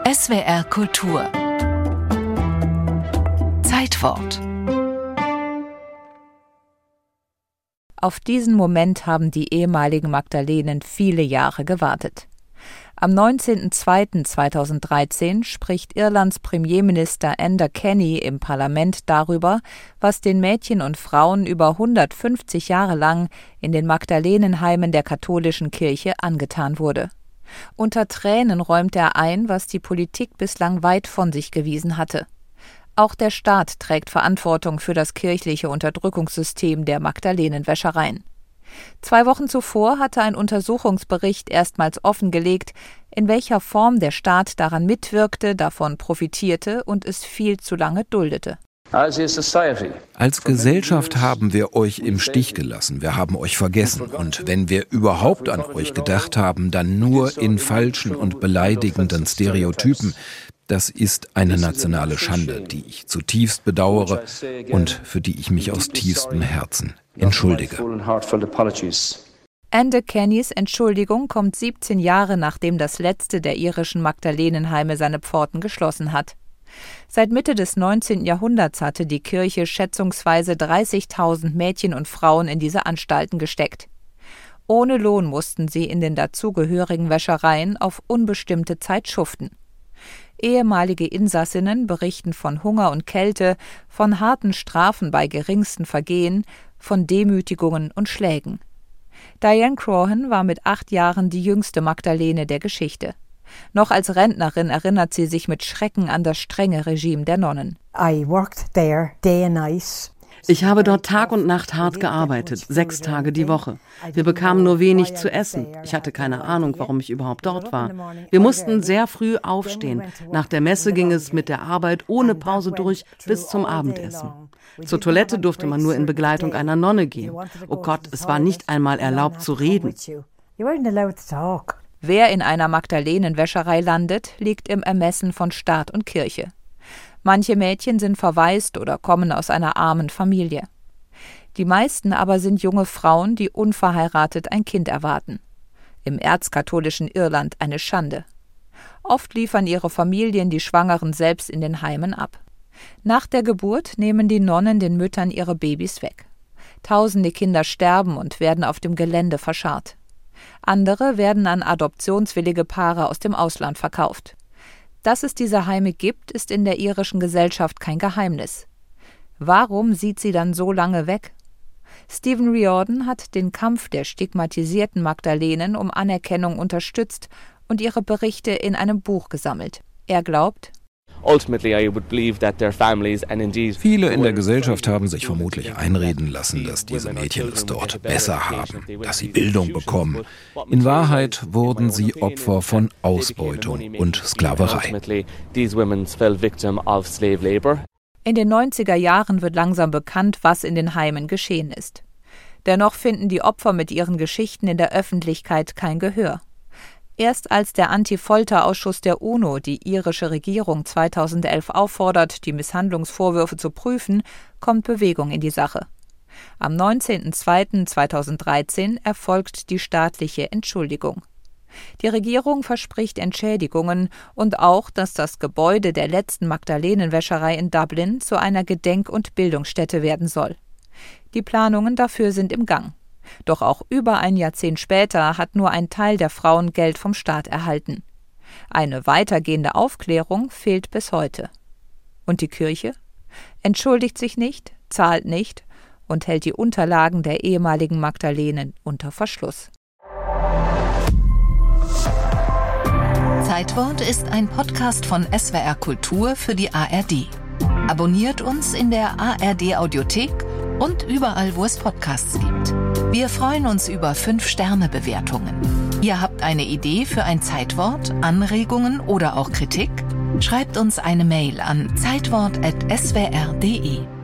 SWR Kultur Zeitwort. Auf diesen Moment haben die ehemaligen Magdalenen viele Jahre gewartet. Am 19.02.2013 spricht Irlands Premierminister Enda Kenny im Parlament darüber, was den Mädchen und Frauen über 150 Jahre lang in den Magdalenenheimen der katholischen Kirche angetan wurde. Unter Tränen räumt er ein, was die Politik bislang weit von sich gewiesen hatte. Auch der Staat trägt Verantwortung für das kirchliche Unterdrückungssystem der Magdalenenwäschereien. 2 Wochen zuvor hatte ein Untersuchungsbericht erstmals offengelegt, in welcher Form der Staat daran mitwirkte, davon profitierte und es viel zu lange duldete. Als Gesellschaft haben wir euch im Stich gelassen, wir haben euch vergessen. Und wenn wir überhaupt an euch gedacht haben, dann nur in falschen und beleidigenden Stereotypen. Das ist eine nationale Schande, die ich zutiefst bedauere und für die ich mich aus tiefstem Herzen entschuldige. Enda Kennys Entschuldigung kommt 17 Jahre, nachdem das letzte der irischen Magdalenenheime seine Pforten geschlossen hat. Seit Mitte des 19. Jahrhunderts hatte die Kirche schätzungsweise 30.000 Mädchen und Frauen in diese Anstalten gesteckt. Ohne Lohn mussten sie in den dazugehörigen Wäschereien auf unbestimmte Zeit schuften. Ehemalige Insassinnen berichten von Hunger und Kälte, von harten Strafen bei geringsten Vergehen, von Demütigungen und Schlägen. Diane Croghan war mit 8 Jahren die jüngste Magdalene der Geschichte. Noch als Rentnerin erinnert sie sich mit Schrecken an das strenge Regime der Nonnen. Ich habe dort Tag und Nacht hart gearbeitet, 6 Tage die Woche. Wir bekamen nur wenig zu essen. Ich hatte keine Ahnung, warum ich überhaupt dort war. Wir mussten sehr früh aufstehen. Nach der Messe ging es mit der Arbeit ohne Pause durch bis zum Abendessen. Zur Toilette durfte man nur in Begleitung einer Nonne gehen. Oh Gott, es war nicht einmal erlaubt zu reden. Wer in einer Magdalenenwäscherei landet, liegt im Ermessen von Staat und Kirche. Manche Mädchen sind verwaist oder kommen aus einer armen Familie. Die meisten aber sind junge Frauen, die unverheiratet ein Kind erwarten. Im erzkatholischen Irland eine Schande. Oft liefern ihre Familien die Schwangeren selbst in den Heimen ab. Nach der Geburt nehmen die Nonnen den Müttern ihre Babys weg. Tausende Kinder sterben und werden auf dem Gelände verscharrt. Andere werden an adoptionswillige Paare aus dem Ausland verkauft. Dass es diese Heime gibt, ist in der irischen Gesellschaft kein Geheimnis. Warum sieht sie dann so lange weg? Stephen Riordan hat den Kampf der stigmatisierten Magdalenen um Anerkennung unterstützt und ihre Berichte in einem Buch gesammelt. Er glaubt: Viele in der Gesellschaft haben sich vermutlich einreden lassen, dass diese Mädchen es dort besser haben, dass sie Bildung bekommen. In Wahrheit wurden sie Opfer von Ausbeutung und Sklaverei. In den 90er Jahren wird langsam bekannt, was in den Heimen geschehen ist. Dennoch finden die Opfer mit ihren Geschichten in der Öffentlichkeit kein Gehör. Erst als der Anti-Folter-Ausschuss der UNO die irische Regierung 2011 auffordert, die Misshandlungsvorwürfe zu prüfen, kommt Bewegung in die Sache. Am 19.02.2013 erfolgt die staatliche Entschuldigung. Die Regierung verspricht Entschädigungen und auch, dass das Gebäude der letzten Magdalenenwäscherei in Dublin zu einer Gedenk- und Bildungsstätte werden soll. Die Planungen dafür sind im Gang. Doch auch über ein Jahrzehnt später hat nur ein Teil der Frauen Geld vom Staat erhalten. Eine weitergehende Aufklärung fehlt bis heute. Und die Kirche? Entschuldigt sich nicht, zahlt nicht und hält die Unterlagen der ehemaligen Magdalenen unter Verschluss. Zeitwort ist ein Podcast von SWR Kultur für die ARD. Abonniert uns in der ARD-Audiothek und überall, wo es Podcasts gibt. Wir freuen uns über 5-Sterne-Bewertungen. Ihr habt eine Idee für ein Zeitwort, Anregungen oder auch Kritik? Schreibt uns eine Mail an zeitwort@swr.de.